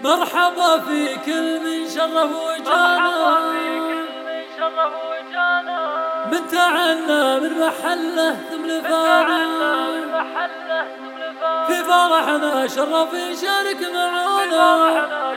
مرحبا في كل من شرف وجانا من تعنا من محله ثم فاعل في فرحنا شرف يشارك معانا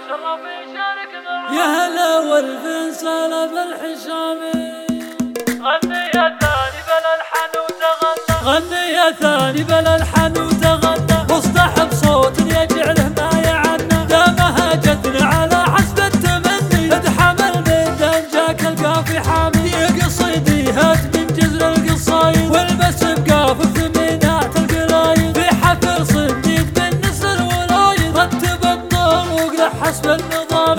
يا هلا والف سلام الحشامي. غني يا ثاني بلا الحن وتغنى، غني يا ثاني بلا الحن وتغنى، واصطحب صوت يجعله ما يعنى، دامها جتنا على حسب التمني، ادحم الميدان جاك القافي حامي، يا قصيدي هات من جزر القصايد، والبس بقاف ثمينات القلايد، في حفل صديق بالنسر ولايد، رتب الطرق له حسب النظام.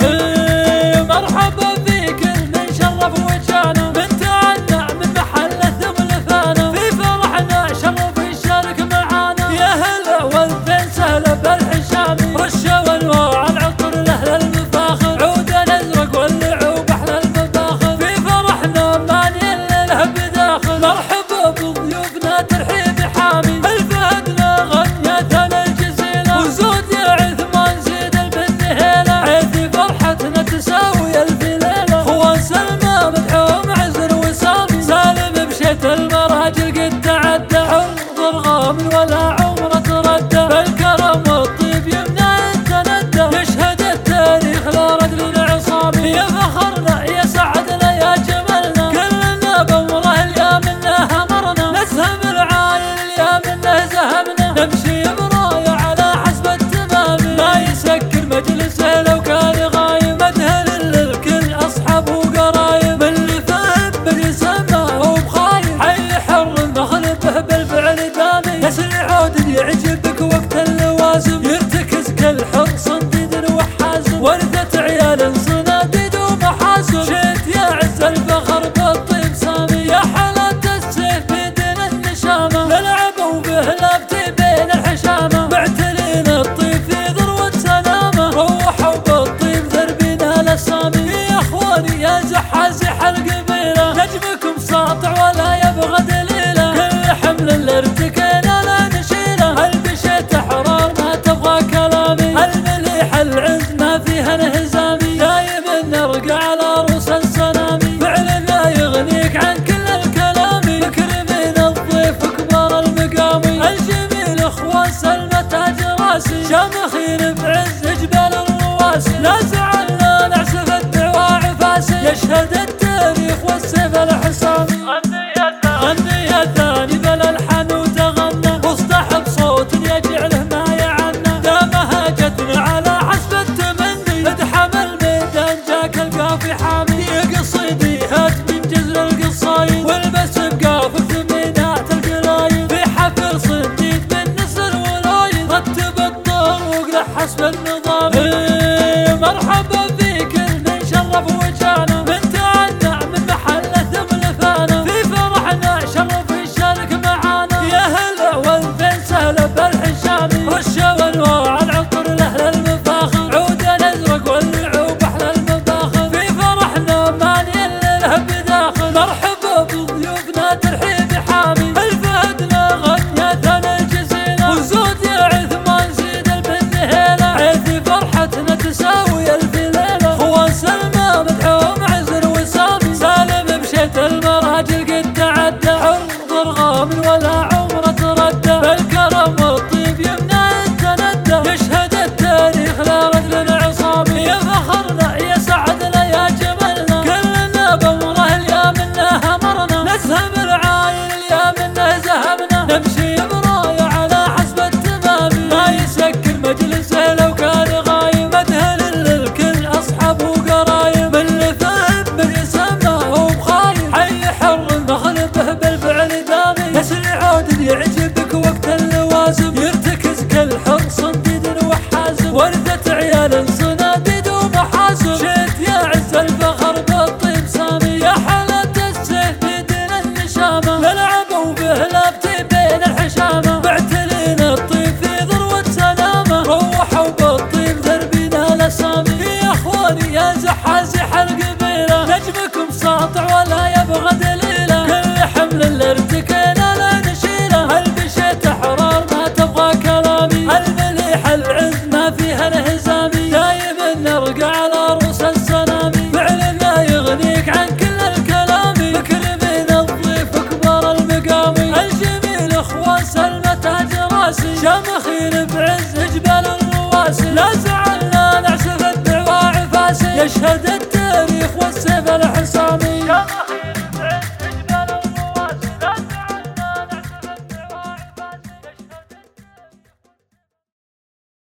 مرحبا في كل من شرف وجانا، من تعنا من محله ثم لفانا، في فرحنا شرف يشارك معانا، يا هلا والفين سهلا بالحشامي، رشا وانواع العطر لاهل المفاخر، عود الازرق واللعوب احلى المفاخر، في فرحنا ما له بداخل، مرحبا بضيوفنا ترحيب حامي، الفهدنا غنيتنا الجزيله، وزود يا عثمان زيد البنهيله، عيثي فرحتنا تساوي الف ليله، خوان سلمى مدحوم عزر وسامي، سالم بشيت المراجل قد تعدى، حضر غامل ولا عمره تردى، بالكرم والطيب يمنع التندى، يشهد التاريخ لا رجل عصامي، يا فخرنا يا سعدنا يا جملنا، كلنا بامره اليا منه امرنا، نسهم العايل اليا منه زهمنا، نمشي برايه على حسب التمام، ما يسكر مجلسه لو كان غايب، مدهل للكل اصحاب وقرايب، اللي فهم من يسمى هو بخايب، حي حر المخلب به بالفعل دامي، يسري عود يعجبك وقت اللوازم، يرتكز كل حر صنديد وحازم، ورثة عيال صناديد ومحاسن، شيت يا عز الفخر بالطيب سامي، يا حالات السيف بيدنا النشامة، نلعب وبه لابتي بين الحشامة، معتلين الطيب في ذروة سلامة، روحوا بالطيب دربنا للسامي، يا اخواني يا زحازح القبيلة، نجمكم ساطع ولا يبغى دليله، كل حمل اللي ارتكينا لا نشيله، البشيت احرار ما تبغى كلامي، المليح العز ما فيها انهزامي، دايم نرقى على رؤوس السنامي، فعل لا يغنيك عن كل الكلام، مكرمين الضيف كبار المقامي، الجميل اخوان سلمى تاج راسي، شامخين بعز جبال الرواسي، لا زعلنا نعسف الدعوى عفاسي، يشهد التاريخ والسيف الحسامي. غني يا ثاني بلا الحن وتغنى، واصطحب صوت يجعله ما يعنى، دامها جتنا على حسب التمني، ادحم الميدان جاك القافي حامي، يا قصيدي هات من جزر القصايد، والبس بقاف ثمينات القلايد، في حفل صديق بالنسر ولايد، رتب الطرق له حسب النظام. مرحبا في كل من شرف وجانا، من تعنا من محله ثم لفانا، في فرحنا شرف يشارك معانا، يا هلا والفين سهلا بالحشامي، رشا وانواع العطر لاهل المفاخر، عود الازرق واللعوب احلى المفاخر، في فرحنا ما له بداخل، مرحبا بضيوفنا ترحيب حامي، الفهدنا غنيتنا الجزيله، وزود يا عثمان زيد البنهيله، عيثي فرحتنا تساوي الف ليله، خوان سلمى مدحوم عزر وسامي، سالم بشيت المراجل قد تعدى، حضر غامل ولا عمره تردى، بالكرم والطيب يمنع التندى، يشهد التاريخ لا رجل عصامي، يا فخرنا يا سعدنا يا جملنا، كلنا بامره اليا منه امرنا، نسهم العايل اليا منه زهمنا، نمشي برايه على حسب التمام، ما يسكر مجلسه لو كان غايب، مدهل للكل اصحاب وقرايب، اللي فهم من يسمى هو بخايب، حي حر المخلب به بالفعل دامي، يسري عود يعجبك وقت اللوازم، يرتكز كل حر صنديد وحازم، ورثة عيال صناديد ومحاسن، شيت يا عز الفخر بالطيب سامي، يا حالات السيف بيدنا النشامة، نلعب وبه لابتي بين الحشامة، معتلين الطيب في ذروة سلامة، روحوا بالطيب دربنا للسامي، يا اخواني يا زحازح القبيلة، نجمكم ساطع ولا يبغى دليله، كل حمل اللي ارتكينا لا نشيله، البشيت احرار ما تبغى كلامي، المليح العز ما فيها انهزامي، دايم يشهد التاريخ والسيف الحسامي.